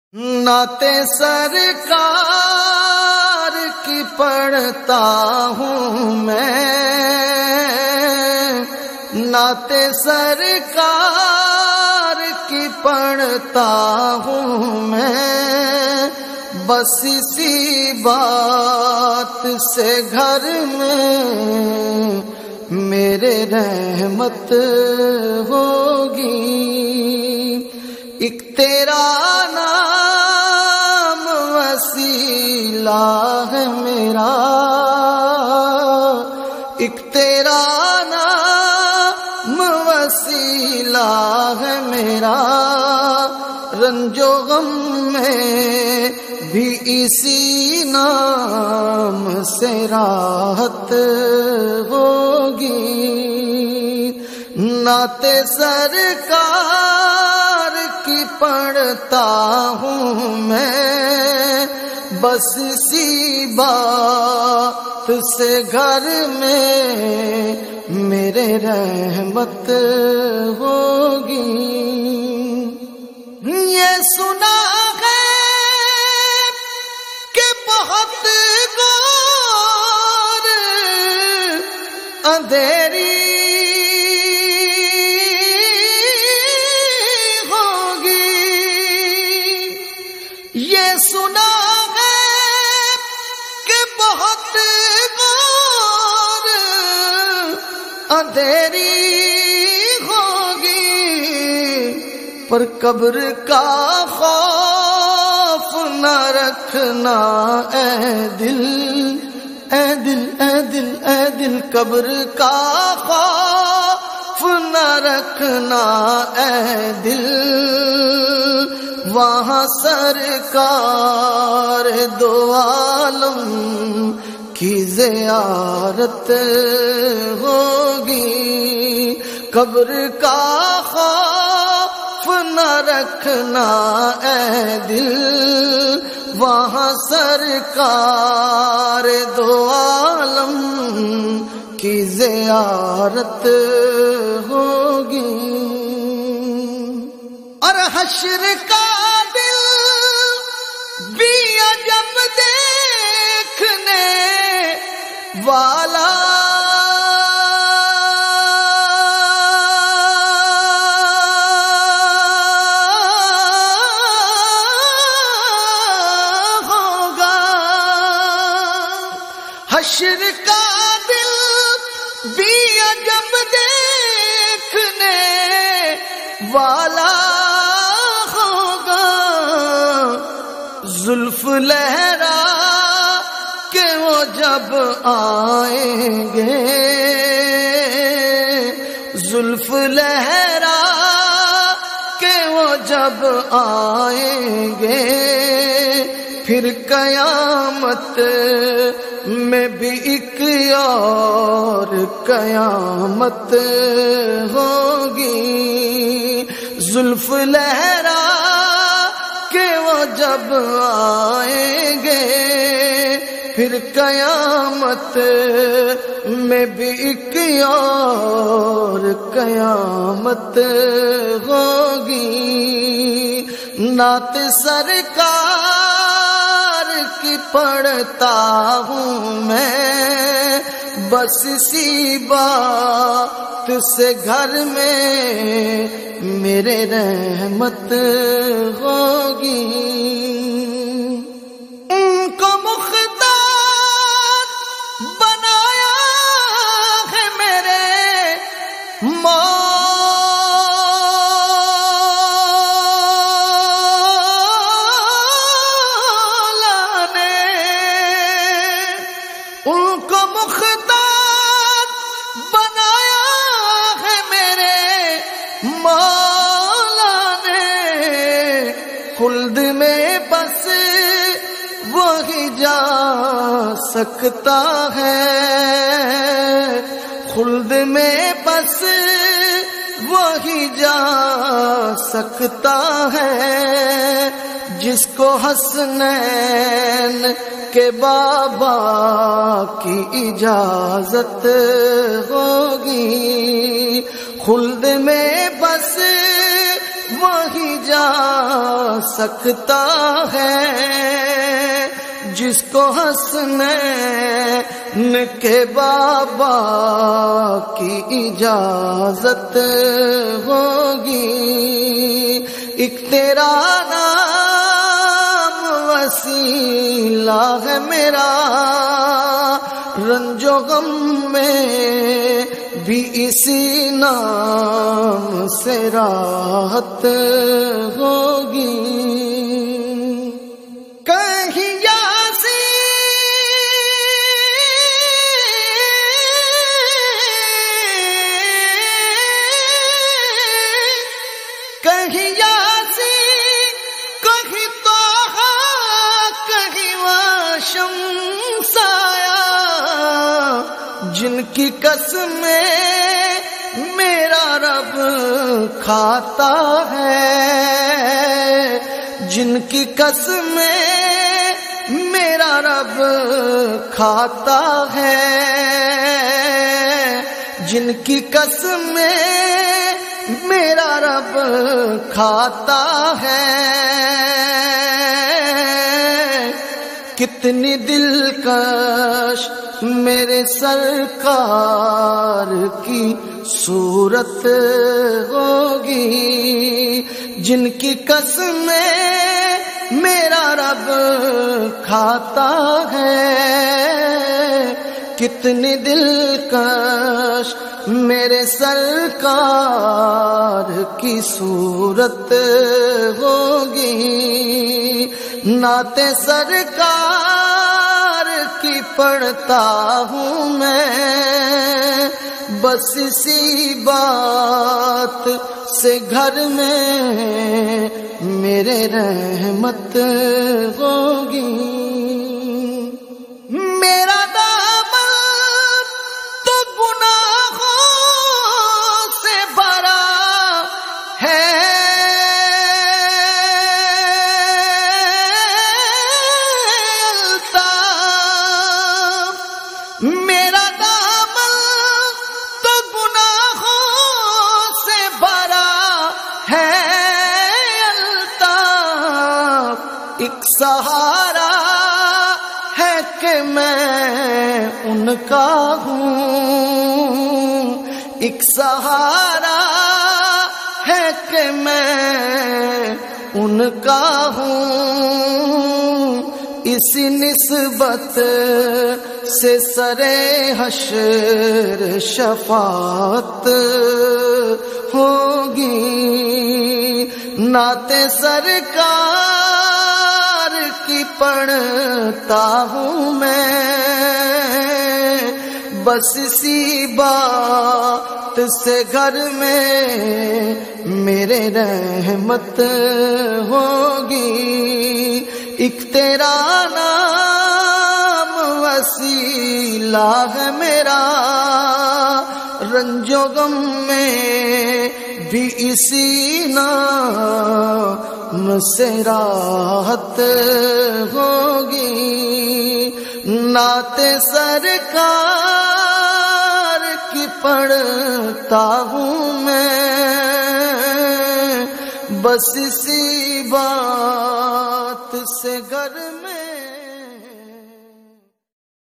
نعتیں سرکار کی پڑھتا ہوں میں، نعتیں سرکار کی پڑھتا ہوں میں، بس اسی بات سے گھر میں میرے رحمت ہوگی۔ ایک تیرا نام وسیلہ ہے میرا، ایک تیرا نام وسیلہ ہے میرا، رنج و غم میں بھی اسی نام سے راحت ہوگی۔ نعتیں سرکار کی پڑھتا ہوں میں، بس اسی بات سے گھر میں میرے رحمت ہوگی۔ یہ سنا ہے کہ بہت گور اندھیری ہوگی، یہ سنا ہے کہ بہت گور اندھیری ہوگی، پر قبر کا خوف نہ رکھنا اے دل، اے دل، اے دل، اے دل، قبر کا خوف نہ رکھنا اے دل، وہاں سرکار دو عالم کی زیارت ہوگی۔ قبر کا خوف نہ رکھنا اے دل، وہاں سرکار دو عالم کی زیارت ہوگی۔ اور حشر کا دل بھی عجب دیکھنے والا، حشر کا دل بھی عجب دیکھنے والا ہوگا، زلف لہرا کہ وہ جب آئیں گے، زلف لہرا کہ وہ جب آئیں گے، پھر قیامت میں بھی ایک اور قیامت ہوگی۔ زلف لہرا کہ وہ جب آئیں گے، پھر قیامت میں بھی ایک اور قیامت ہوگی۔ نعت سرکار کی پڑھتا ہوں میں، بس اسی بات سے گھر میں میرے رحمت ہوگی۔ ان کو مختار بنایا ہے میرے ان کو مختار بنایا ہے میرے مولا نے، خلد میں بس وہی جا سکتا ہے، خلد میں بس وہی جا سکتا ہے، جس کو حسنین کہ بابا کی اجازت ہوگی، خلد میں بس وہی جا سکتا ہے جس کو حسنین کے بابا کی اجازت ہوگی. ایک تیرا نام وسیلہ ہے میرا، رنج و غم میں بھی اسی نام سے راحت ہوگی. کہیں کہیں یاسین، کہیں طٰہٰ، کہیں واشمس آیا، جن کی قسمیں میرا رب کھاتا ہے، جن کی قسمیں میرا رب کھاتا ہے، جن کی قسمیں میرا رب کھاتا ہے. کتنی دلکش میرے سرکار کی صورت ہوگی، جن کی قسمیں میرا رب کھاتا ہے. کتنی دلکش میرے سرکار کی صورت ہوگی. نعت سرکار کی پڑھتا ہوں میں، بس اسی بات سے گھر میں میرے رحمت ہوگی. میرا میرا دامن تو گناہوں سے بھرا ہے الطاف. ایک سہارا ہے کہ میں ان کا ہوں، ایک سہارا ہے کہ میں ان کا ہوں. اسی نسبت سے سرے حشر شفاعت ہوگی. نعت سرکار کی پڑھتا ہوں میں، بس اسی بات سے گھر میں میرے رحمت ہوگی. ایک تیرا نام وسیلہ ہے میرا، رنج و غم میں بھی اسی نام سے راحت ہوگی. نعت سرکار کی پڑھتا ہوں میں، بس اسی بات سے گھر میں